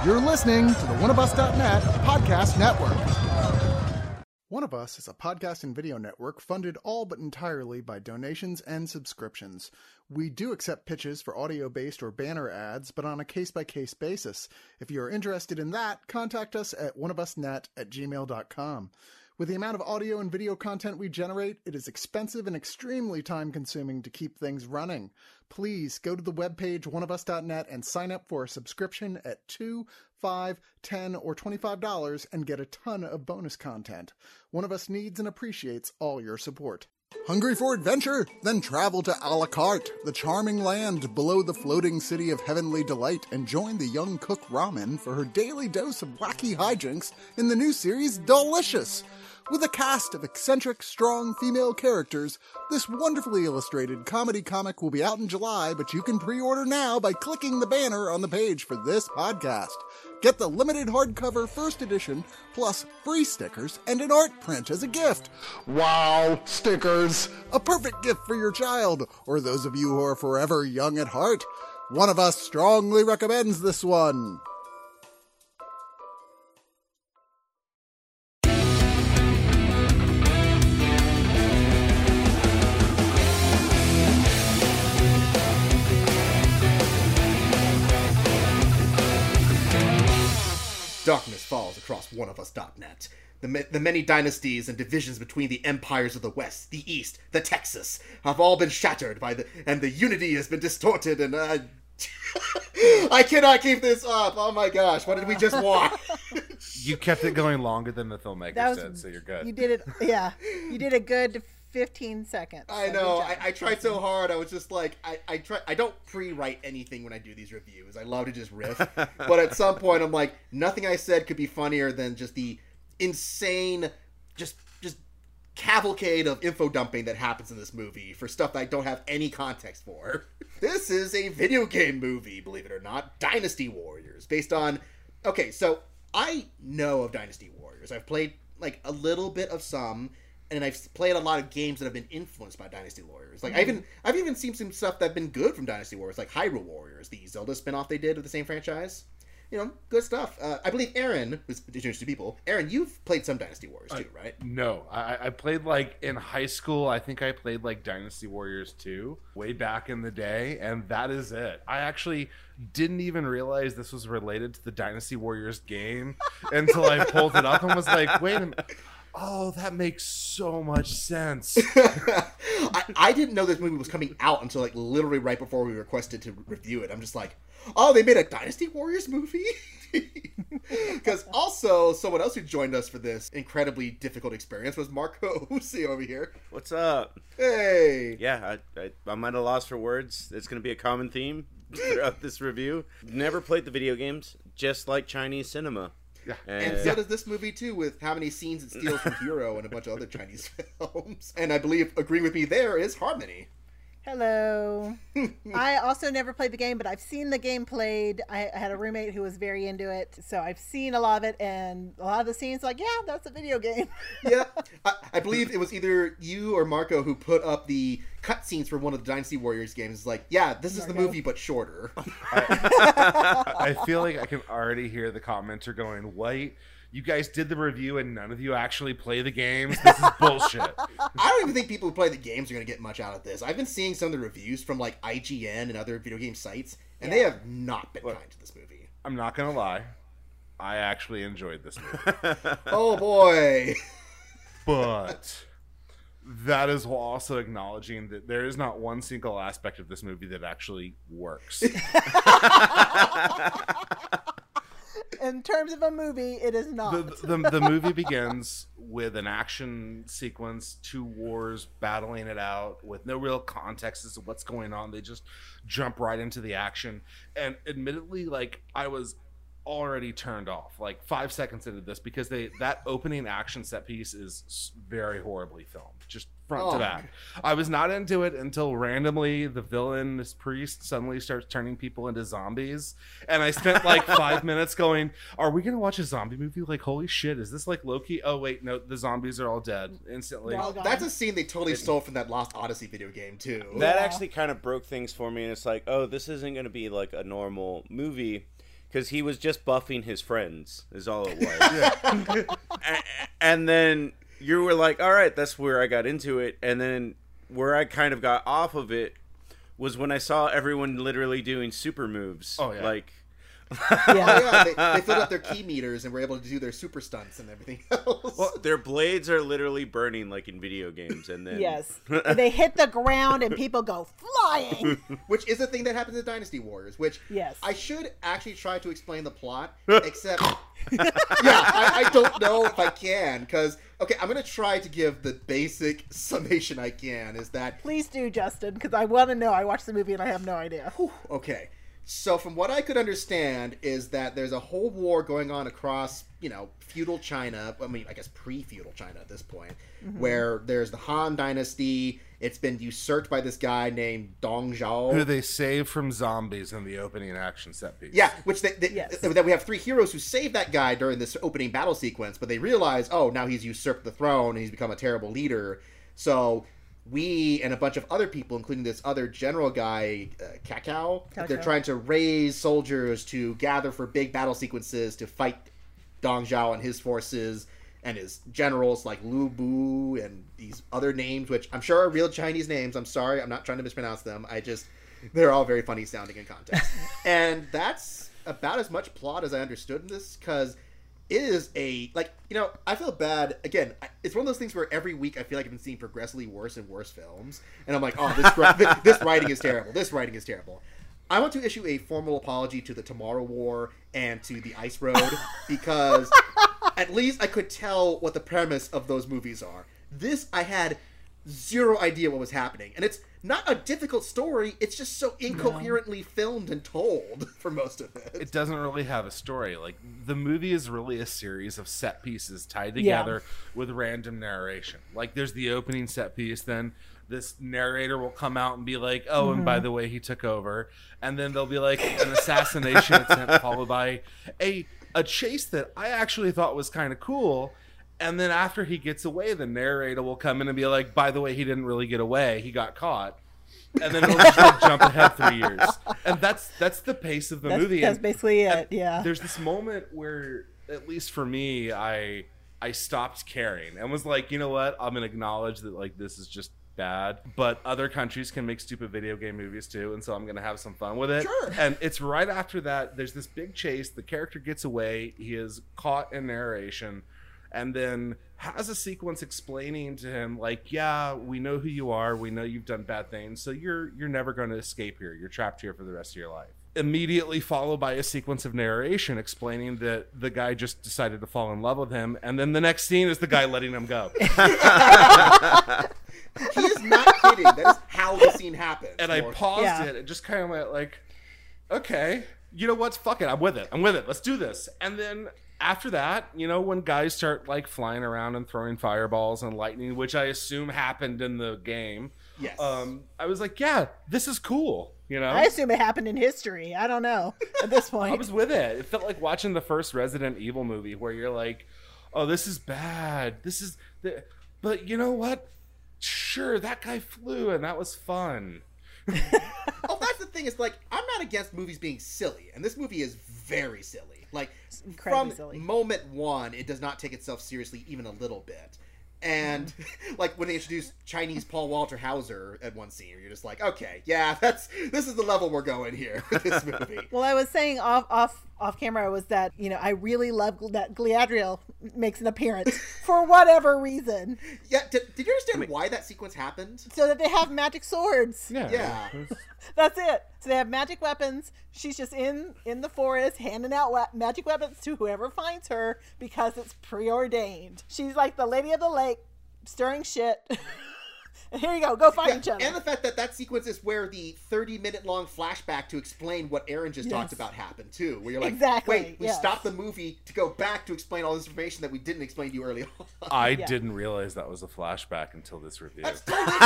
You're listening to the oneofus.net podcast network. One of Us is a podcast and video network funded all but entirely by donations and subscriptions. We do accept pitches for audio-based or banner ads, but on a case-by-case basis. If you're interested in that, contact us at oneofusnet@gmail.com. With the amount of audio and video content we generate, it is expensive and extremely time-consuming to keep things running. Please go to the webpage oneofus.net and sign up for a subscription at $2, $5, $10, or $25 and get a ton of bonus content. One of Us needs and appreciates all your support. Hungry for adventure? Then travel to A La Carte, the charming land below the floating city of heavenly delight, and join the young cook Ramen for her daily dose of wacky hijinks in the new series Delicious. With a cast of eccentric, strong female characters, this wonderfully illustrated comedy comic will be out in July, but you can pre-order now by clicking the banner on the page for this podcast. Get the limited hardcover first edition, plus free stickers and an art print as a gift. Wow, stickers! A perfect gift for your child, or those of you who are forever young at heart. One of Us strongly recommends this one. Darkness falls across oneofus.net. The many dynasties and divisions between the empires of the West, the East, the Texas, have all been shattered and the unity has been distorted, and I cannot keep this up. Oh my gosh, what did we just watch? You kept it going longer than the filmmakers did, so you're good. You did it, yeah. You did a good 15 seconds. I know. I tried so hard. I was just like, I don't pre-write anything when I do these reviews. I love to just riff. But at some point, I'm like, nothing I said could be funnier than just the insane, just cavalcade of info dumping that happens in this movie for stuff that I don't have any context for. This is a video game movie, believe it or not, Dynasty Warriors, based on... Okay, so I know of Dynasty Warriors. I've played like a little bit of some, and I've played a lot of games that have been influenced by Dynasty Warriors. Like I've even seen some stuff that's been good from Dynasty Warriors, like Hyrule Warriors, the Zelda spinoff they did with the same franchise. You know, good stuff. I believe Aaron, who's introduced to people, Aaron, you've played some Dynasty Warriors too, right? No, I played like in high school. I think I played like Dynasty Warriors 2 way back in the day, and that is it. I actually didn't even realize this was related to the Dynasty Warriors game until I pulled it up and was like, wait a minute. Oh, that makes so much sense. I didn't know this movie was coming out until like literally right before we requested to review it. I'm just like, oh, they made a Dynasty Warriors movie? Because also, someone else who joined us for this incredibly difficult experience was Marco Husi over here. What's up? Hey! Yeah, I'm at a loss for words. It's going to be a common theme throughout this review. Never played the video games, just like Chinese cinema. Yeah. And so does this movie too, with how many scenes it steals from Hero and a bunch of other Chinese films. And I believe agreeing with me there is Harmony. Hello. I also never played the game, but I've seen the game played. I had a roommate who was very into it, so I've seen a lot of it, and a lot of the scenes, like, yeah, that's a video game. Yeah. I believe it was either you or Marco who put up the cutscenes for one of the Dynasty Warriors games. It's like, yeah, this is the movie, but shorter. I feel like I can already hear the commenter going, "Wait, you guys did the review and none of you actually play the games? This is bullshit." I don't even think people who play the games are going to get much out of this. I've been seeing some of the reviews from like IGN and other video game sites, and they have not been kind to this movie. I'm not going to lie. I actually enjoyed this movie. Oh, boy. But that is while also acknowledging that there is not one single aspect of this movie that actually works. In terms of a movie, it is not. The movie begins with an action sequence, two wars battling it out with no real context as to what's going on. They just jump right into the action. And admittedly, like, I was already turned off like 5 seconds into this because that opening action set piece is very horribly filmed, just front to back. I was not into it until randomly the villain, this priest, suddenly starts turning people into zombies, and I spent like 5 minutes going, are we gonna watch a zombie movie? Like, holy shit, is this like Loki? Oh wait, no, the zombies are all dead instantly. That's a scene they totally stole from that Lost Odyssey video game too. That actually kind of broke things for me, and it's like, oh, this isn't gonna be like a normal movie. because he was just buffing his friends, is all it was. And then you were like, all right, that's where I got into it. And then where I kind of got off of it was when I saw everyone literally doing super moves. Oh, yeah. Like, Oh, yeah, they filled up their key meters and were able to do their super stunts and everything else. well, their blades are literally burning like in video games. And then Yes. And they hit the ground and people go flying. Which is a thing that happens in Dynasty Warriors, which Yes. I should actually try to explain the plot, except, I don't know if I can, because, okay, I'm going to try to give the basic summation I can, is that, Please do, Justin, because I want to know. I watched the movie and I have no idea. okay, so from what I could understand is that there's a whole war going on across, feudal China, I mean, I guess pre-feudal China at this point, where there's the Han Dynasty. It's been usurped by this guy named Dong Zhao. Who they save from zombies in the opening action set piece. Yeah, which Yes. that we have 3 heroes who save that guy during this opening battle sequence, but they realize, oh, now he's usurped the throne and he's become a terrible leader. So we and a bunch of other people, including this other general guy, Kakao, they're trying to raise soldiers to gather for big battle sequences to fight Dong Zhao and his forces and his generals like Lu Bu and these other names, which I'm sure are real Chinese names. I'm sorry, I'm not trying to mispronounce them. They're all very funny sounding in context. And that's about as much plot as I understood in this, because it is I feel bad. Again, it's one of those things where every week I feel like I've been seeing progressively worse and worse films. And I'm like, oh, this writing is terrible. This writing is terrible. I want to issue a formal apology to the Tomorrow War and to the Ice Road, because at least I could tell what the premise of those movies are. This, I had zero idea what was happening. And it's not a difficult story. It's just so incoherently filmed and told for most of it. It doesn't really have a story. Like, the movie is really a series of set pieces tied together with random narration. Like, there's the opening set piece, then this narrator will come out and be like, oh, and by the way, he took over. And then there'll be like an assassination attempt followed by a chase that I actually thought was kind of cool. And then after he gets away, the narrator will come in and be like, by the way, he didn't really get away. He got caught. And then it'll just like jump ahead 3 years. And that's the pace of the movie. That's basically it, yeah. There's this moment where, at least for me, I stopped caring and was like, you know what? I'm going to acknowledge that like this is just bad, but other countries can make stupid video game movies too, and so I'm gonna have some fun with it. Sure. And it's right after that there's this big chase, the character gets away, he is caught in narration, and then has a sequence explaining to him like, yeah, we know who you are, we know you've done bad things, so you're never going to escape here, you're trapped here for the rest of your life. Immediately followed by a sequence of narration explaining that the guy just decided to fall in love with him, and then the next scene is the guy letting him go. He is not kidding. That is how the scene happens. And I paused it and just kind of went like, okay, you know what? Fuck it. I'm with it. Let's do this. And then after that, when guys start like flying around and throwing fireballs and lightning, which I assume happened in the game. Yes. I was like, yeah, this is cool. I assume it happened in history. I don't know at this point. I was with it. It felt like watching the first Resident Evil movie where you're like, oh, this is bad. But you know what? Sure, that guy flew and that was fun. Oh, that's the thing. Is like, I'm not against movies being silly, and this movie is very silly. Like, incredibly from silly. moment one, it does not take itself seriously even a little bit. And like when they introduce Chinese Paul Walter Hauser at one scene, you're just like, okay, yeah, this is the level we're going here with this movie. Well, I was saying off camera was that I really love that Galadriel makes an appearance for whatever reason. Yeah, did you understand why that sequence happened? So that they have magic swords. Yeah. That's it. So they have magic weapons. She's just in the forest handing out magic weapons to whoever finds her because it's preordained. She's like the Lady of the Lake, stirring shit. And here you go find each other. And the fact that sequence is where the 30-minute long flashback to explain what Aaron just talked about happened too. Where you're like, exactly, wait, we stopped the movie to go back to explain all this information that we didn't explain to you earlier on. I didn't realize that was a flashback until this review. That's totally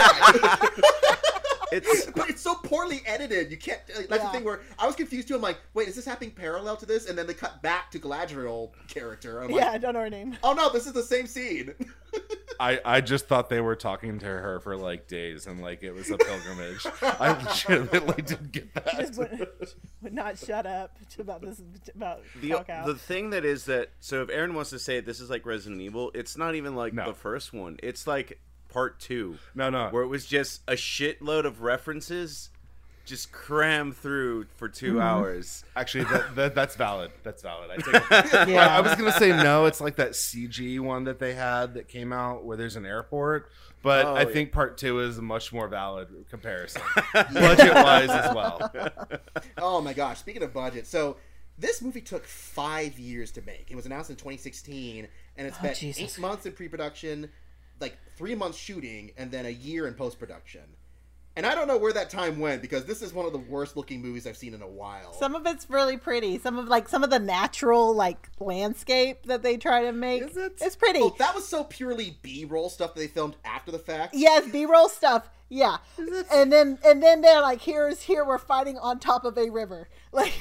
but it's so poorly edited. You can't. That's the thing where I was confused too. I'm like, wait, is this happening parallel to this? And then they cut back to Galadriel character. I'm like, I don't know her name. Oh no, this is the same scene. I just thought they were talking to her for like days and like it was a pilgrimage. I legitimately didn't get She just that. would not shut up about this. About The thing that is that, so if Aaron wants to say this is like Resident Evil, it's not even like No. the first one. It's like part 2. No. Where it was just a shitload of references just crammed through for 2 hours. Actually, that's valid. That's valid. I take it. Yeah. I was gonna say no. It's like that CG one that they had that came out where there's an airport, but Oh, I yeah. think part 2 is a much more valid comparison, budget wise as well. Oh my gosh! Speaking of budget, so this movie took 5 years to make. It was announced in 2016, and it spent Jesus. 8 months in pre-production, like 3 months shooting, and then a year in post-production. And I don't know where that time went because this is one of the worst looking movies I've seen in a while. Some of it's really pretty. Some of the natural like landscape that they try to make. Is it? It's pretty. Oh, that was so purely B-roll stuff that they filmed after the fact. Yes, B-roll stuff. Yeah. And then they're like, here we're fighting on top of a river. Like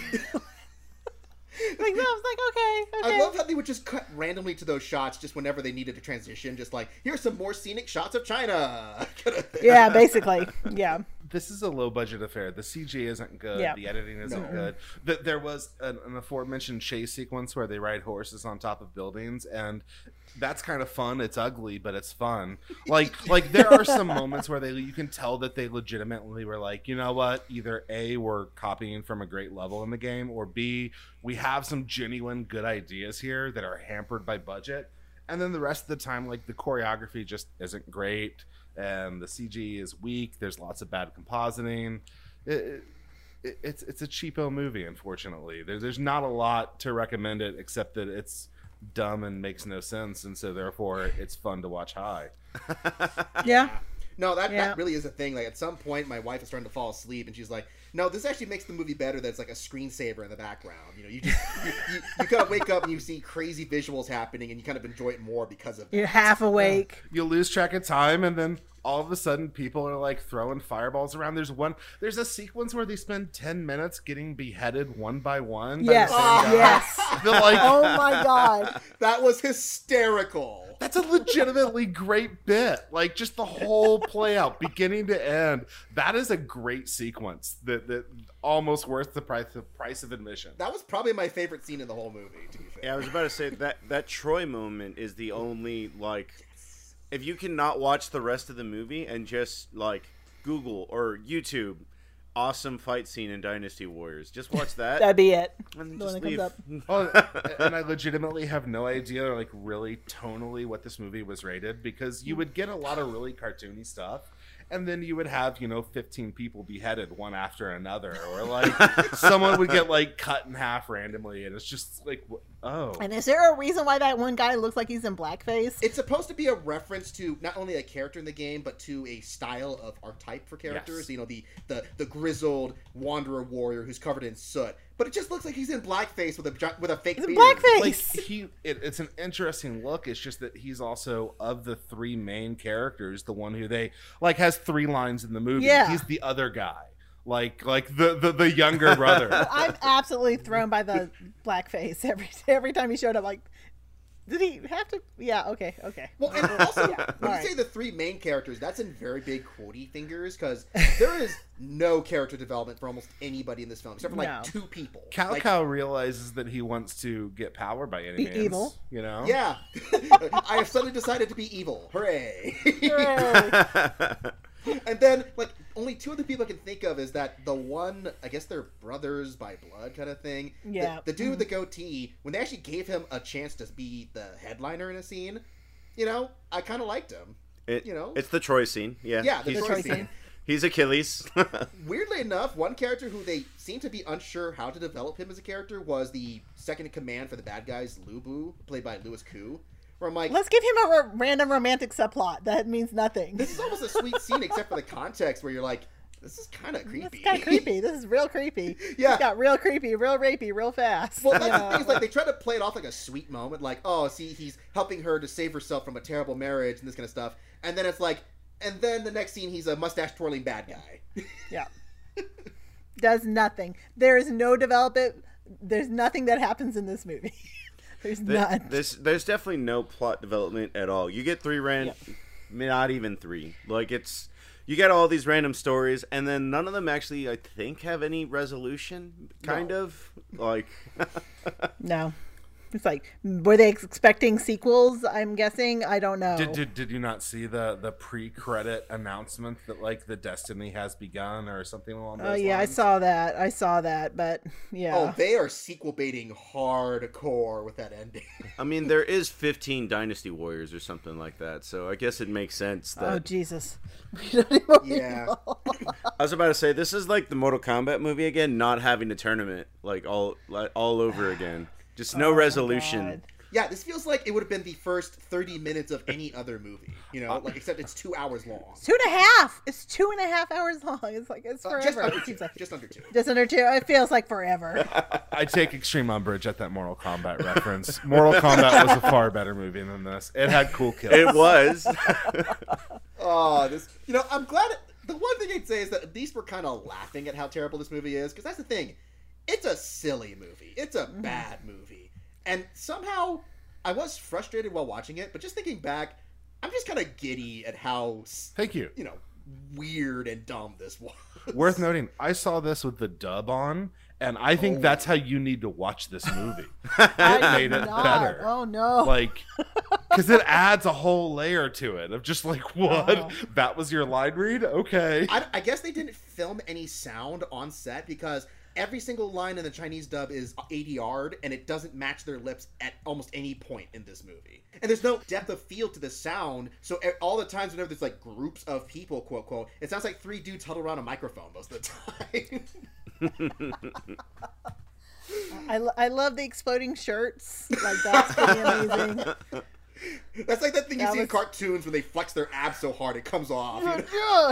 like that was like okay. I love how they would just cut randomly to those shots just whenever they needed to transition. Just like, here's some more scenic shots of China. Yeah, basically. Yeah. This is a low budget affair. The CG isn't good. Yeah. The editing isn't good. There was an aforementioned chase sequence where they ride horses on top of buildings, and that's kind of fun. It's ugly, but it's fun. Like there are some moments where you can tell that they legitimately were like, you know what? Either A, we're copying from a great level in the game, or B, we have some genuine good ideas here that are hampered by budget. And then the rest of the time, like the choreography just isn't great. And the CG is weak. There's lots of bad compositing. It's a cheapo movie, unfortunately. There's not a lot to recommend it except that it's dumb and makes no sense, and so therefore it's fun to watch high. Yeah. No, that Yeah. really is a thing. Like, at some point, my wife is starting to fall asleep, and she's like, no, this actually makes the movie better that it's like a screensaver in the background. You know, you kind of wake up and you see crazy visuals happening, and you kind of enjoy it more because of that. You're half awake. You lose track of time, and then all of a sudden people are like throwing fireballs around. There's a sequence where they spend 10 minutes getting beheaded one by one by Yes. the same guy. Yes. I feel like Oh my god. That was hysterical. that's a legitimately great bit. Like, just the whole play out, beginning to end. That is a great sequence that almost worth the price of admission. That was probably my favorite scene in the whole movie, to be fair. Yeah, I was about to say that Troy moment is the only, like, if you cannot watch the rest of the movie and just like Google or YouTube awesome fight scene in Dynasty Warriors, just watch that That'd be it. and The just one that comes leave. up. Oh, and I legitimately have no idea, like, really tonally what this movie was rated, because you would get a lot of really cartoony stuff, and then you would have, 15 people beheaded one after another, or like someone would get like cut in half randomly, and it's just like, oh, And is there a reason why that one guy looks like he's in blackface? It's supposed to be a reference to not only a character in the game, but to a style of archetype for characters. Yes. You know, the grizzled wanderer warrior who's covered in soot. But it just looks like he's in blackface with a fake He's in beard. blackface. like it's an interesting look. It's just that he's also, of the three main characters, the one who they like has 3 lines in the movie. Yeah. He's the other guy, like the younger brother. I'm absolutely thrown by the blackface every time he showed up. Like, did he have to? Yeah. Okay. Well, and also, Yeah, when alright. you say the 3 main characters, that's in very big quotey fingers, because there is no character development for almost anybody in this film, except for like No. 2 people. Cal Like, Cal realizes that he wants to get power by any Be means. evil. Yeah. I have suddenly decided to be evil. Hooray. Hooray. And then, like, only 2 of the people I can think of is that the one, I guess they're brothers by blood kind of thing. Yeah. The dude with the goatee, when they actually gave him a chance to be the headliner in a scene, I kind of liked him. It's the Troy scene. Yeah, Yeah, the he's, Troy scene. scene. He's Achilles. Weirdly enough, one character who they seem to be unsure how to develop him as a character was the second in command for the bad guys, Lubu, played by Louis Koo. Where I'm like, Let's give him a random romantic subplot that means nothing. this is almost a sweet scene except for the context where you're like, this is kind of creepy. It's kind of creepy. This is real creepy. Yeah. It got real creepy, real rapey, real fast. Well, that's the thing, is like they try to play it off like a sweet moment, like, oh, see, he's helping her to save herself from a terrible marriage and this kind of stuff. And then it's like, and then the next scene, he's a mustache twirling bad guy. Yeah. Does nothing. There is no development. There's nothing that happens in this movie. There's none. There's definitely no plot development at all. You get not even 3. Like you get all these random stories, and then none of them actually, I think, have any resolution. Kind of like. No. It's like, were they expecting sequels? I'm guessing. I don't know. Did you not see the pre-credit announcement that like the Destiny has begun or something along those lines? Oh yeah, I saw that, but yeah. Oh, they are sequel baiting hardcore with that ending. I mean, there is 15 Dynasty Warriors or something like that, so I guess it makes sense that. Oh Jesus. We don't even Yeah. know. I was about to say, this is like the Mortal Kombat movie again, not having a tournament like all over again. Just no resolution. God. Yeah, this feels like it would have been the first 30 minutes of any other movie, you know, like except it's 2 hours long. 2.5. It's 2.5 hours long. It's like it's forever. Just under It seems two. like Just under 2. just under 2. It feels like forever. I take extreme umbrage at that Mortal Kombat reference. Mortal Kombat was a far better movie than this. It had cool kills. It was. Oh, I'm glad. The one thing I'd say is that at least we're kind of laughing at how terrible this movie is, because that's the thing. It's a silly movie. It's a bad movie. And somehow, I was frustrated while watching it, but just thinking back, I'm just kind of giddy at how, Thank you. weird and dumb this was. Worth noting, I saw this with the dub on, and I think that's how you need to watch this movie. It made it better. Oh no. Like, because it adds a whole layer to it of just like, what? Oh. That was your line read? Okay. I guess they didn't film any sound on set because every single line in the Chinese dub is ADR'd, and it doesn't match their lips at almost any point in this movie. And there's no depth of field to the sound, so all the times whenever there's like groups of people, quote, quote, it sounds like 3 dudes huddled around a microphone most of the time. I love the exploding shirts. Like that's pretty amazing. That's like that thing you That see in was- cartoons where they flex their abs so hard it comes off. You know? Yeah.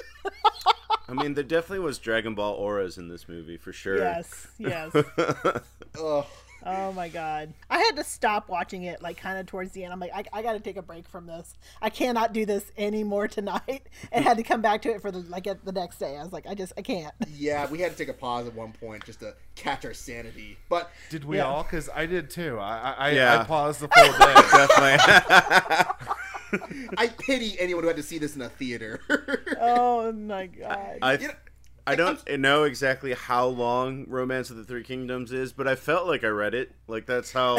I mean, there definitely was Dragon Ball auras in this movie for sure. Yes. Ugh. Oh my god. I had to stop watching it like kind of towards the end. I'm like, I got to take a break from this. I cannot do this anymore tonight. And had to come back to it for the next day. I was like, I can't. Yeah, we had to take a pause at one point just to catch our sanity. But Did we Yeah. all? Because I did too. I Yeah. paused the full day. Definitely. I pity anyone who had to see this in a theater. Oh my god. I don't know exactly how long Romance of the Three Kingdoms is, but I felt like I read it. Like that's how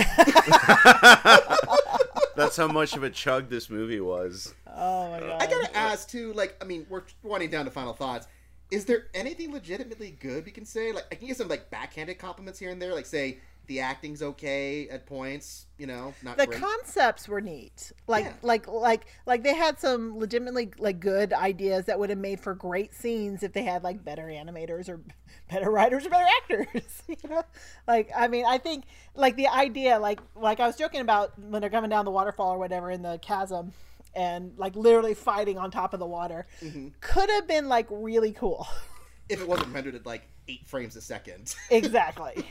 much of a chug this movie was. Oh my god. I gotta ask too, like, I mean, we're winding down to final thoughts. Is there anything legitimately good we can say? Like, I can get some like backhanded compliments here and there, like say the acting's okay at points, not The great. concepts were neat. Like they had some legitimately like good ideas that would have made for great scenes if they had like better animators or better writers or better actors. Like I mean, I think like the idea, like I was joking about when they're coming down the waterfall or whatever in the chasm, and like literally fighting on top of the water, could have been like really cool. If it wasn't rendered at like 8 frames a second. Exactly.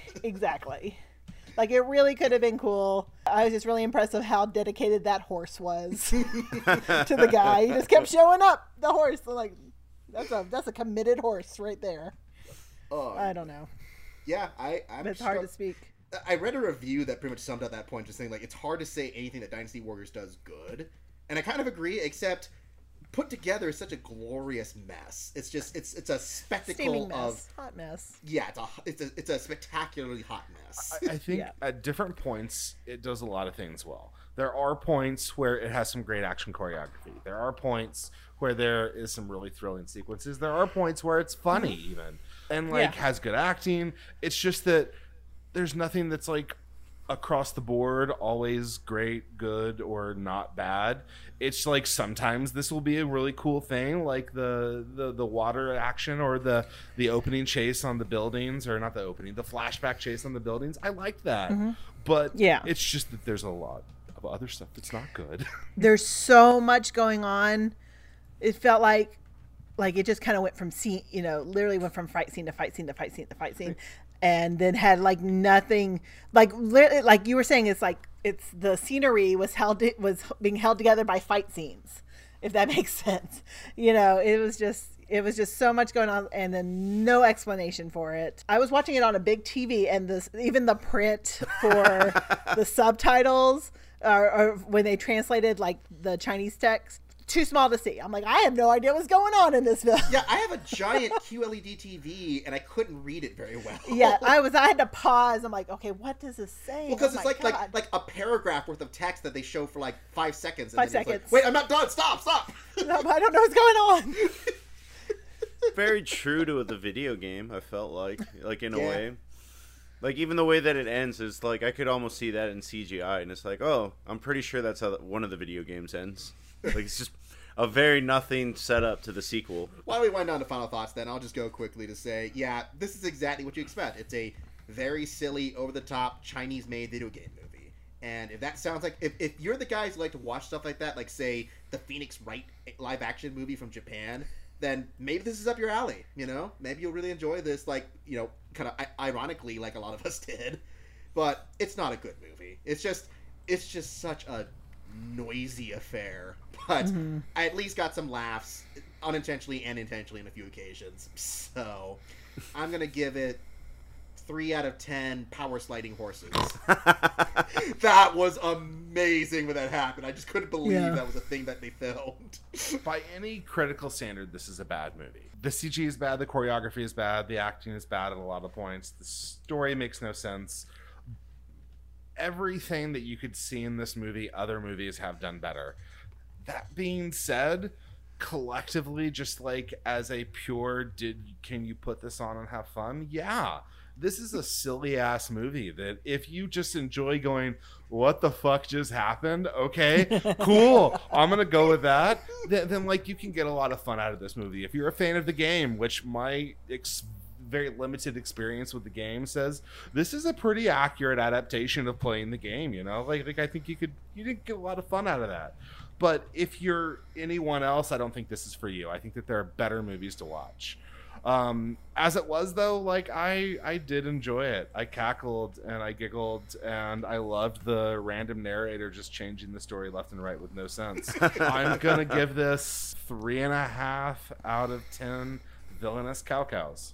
Like it really could have been cool. I was just really impressed with how dedicated that horse was to the guy. He just kept showing up. The horse, like that's a committed horse right there. I don't know. Yeah, I'm It's hard to speak. I read a review that pretty much summed up that point, just saying like it's hard to say anything that Dynasty Warriors does good, and I kind of agree. Except put together is such a glorious mess. It's just it's a spectacle Steaming mess. of Hot mess. yeah. It's a spectacularly hot mess. I think Yeah. at different points it does a lot of things well. There are points where it has some great action choreography. There are points where there is some really thrilling sequences. There are points where it's funny even and like Yeah. has good acting. It's just that there's nothing that's like across the board always great, good, or not bad. It's like sometimes this will be a really cool thing, like the water action or the opening chase on the buildings, or not the opening, the flashback chase on the buildings. I like that, but Yeah. it's just that there's a lot of other stuff that's not good. There's so much going on. It felt like it just kind of went from scene, literally went from fight scene to fight scene to fight scene to fight scene, and then had like nothing, like literally, like you were saying, it's like it's the scenery was being held together by fight scenes, if that makes sense. It was just It was just so much going on and then no explanation for it. I was watching it on a big TV and even the print for the subtitles or when they translated like the Chinese text, too small to see. I'm like, I have no idea what's going on in this film. Yeah, I have a giant QLED TV and I couldn't read it very well. Yeah, I had to pause. I'm like, okay, what does this say? Well, because Oh it's my like God. a paragraph worth of text that they show for like 5 seconds. And 5 then it's seconds. Like, wait, I'm not done. Stop. No, I don't know what's going on. Very true to the video game, I felt like in a Yeah. way. Like, even the way that it ends is, like, I could almost see that in CGI, and it's like, oh, I'm pretty sure that's how one of the video games ends. Like, it's just a very nothing setup to the sequel. Why don't we wind down to final thoughts then? I'll just go quickly to say, yeah, this is exactly what you expect. It's a very silly, over-the-top, Chinese-made video game movie. And if that sounds like... If you're the guys who like to watch stuff like that, like, say, the Phoenix Wright live-action movie from Japan, then maybe this is up your alley, you know? Maybe you'll really enjoy this, like, you know, kind of ironically, like a lot of us did. But it's not a good movie. It's just such a noisy affair. But I at least got some laughs, unintentionally and intentionally, in a few occasions. So I'm going to give it 3 out of 10 power sliding horses. That was amazing when that happened. I just couldn't believe that was a thing that they filmed. By any critical standard, this is a bad movie. The CG is bad, the choreography is bad, the acting is bad at a lot of points, the story makes no sense. Everything that you could see in this movie, other movies have done better. That being said, collectively, just like as a pure, can you put this on and have fun? Yeah. This is a silly ass movie that if you just enjoy going, what the fuck just happened? Okay, cool. I'm going to go with that. Then like you can get a lot of fun out of this movie. If you're a fan of the game, which my very limited experience with the game says, this is a pretty accurate adaptation of playing the game, you know? Like I think you did get a lot of fun out of that. But if you're anyone else, I don't think this is for you. I think that there are better movies to watch. As it was though, like I did enjoy it. I cackled and I giggled and I loved the random narrator just changing the story left and right with no sense. I'm gonna give this 3.5 out of 10 villainous cows.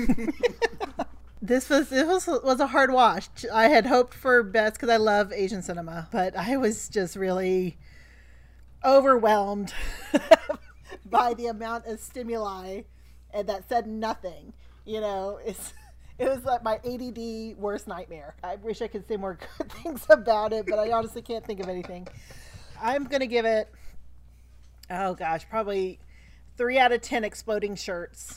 This was a hard watch. I had hoped for best because I love Asian cinema, but I was just really overwhelmed by the amount of stimuli and that said nothing. You know, it was like my ADD worst nightmare. I wish I could say more good things about it, but I honestly can't think of anything. I'm gonna give it, oh gosh, probably 3 out of 10 exploding shirts.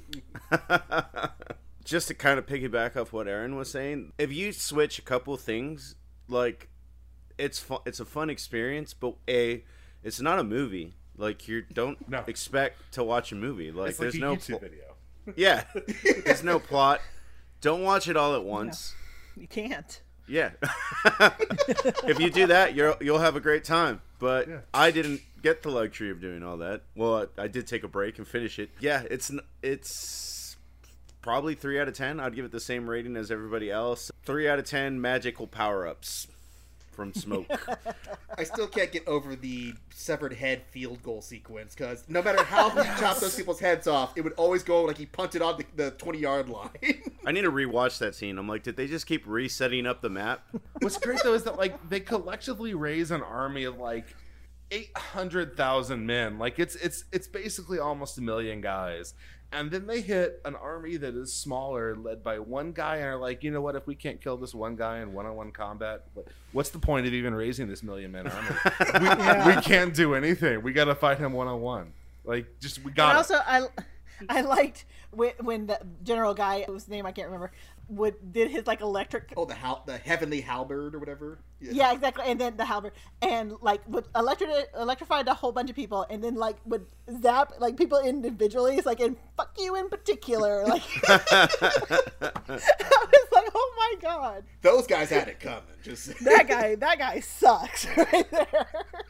Just to kind of piggyback off what Aaron was saying, if you switch a couple things, like it's a fun experience, but it's not a movie. Like you don't expect to watch a movie. Like it's like there's a no YouTube video. Yeah, there's no plot. Don't watch it all at once. No, you can't. Yeah, if you do that, you'll have a great time. But I didn't get the luxury of doing all that. Well, I did take a break and finish it. Yeah, it's probably 3 out of 10. I'd give it the same rating as everybody else. 3 out of 10 magical power-ups from Smoke. I still can't get over the severed head field goal sequence, because no matter how he chopped those people's heads off, it would always go like he punted on the 20-yard line. I need to rewatch that scene. I'm like, did they just keep resetting up the map? What's great though is that like they collectively raise an army of like 800,000 men. Like it's basically almost 1 million guys. And then they hit an army that is smaller, led by one guy, and are like, you know what? If we can't kill this one guy in one-on-one combat, what's the point of even raising this 1 million man army? We can't do anything. We got to fight him one-on-one. Like, just we got. And also, I liked when the general guy, whose name I can't remember, did his like electric. Oh, the heavenly halberd or whatever. Yeah, exactly. And then the halberd, and like would electrified a whole bunch of people, and then like would zap like people individually. It's like, and fuck you in particular. Like I was like, oh my god, those guys had it coming. Just that guy sucks right there.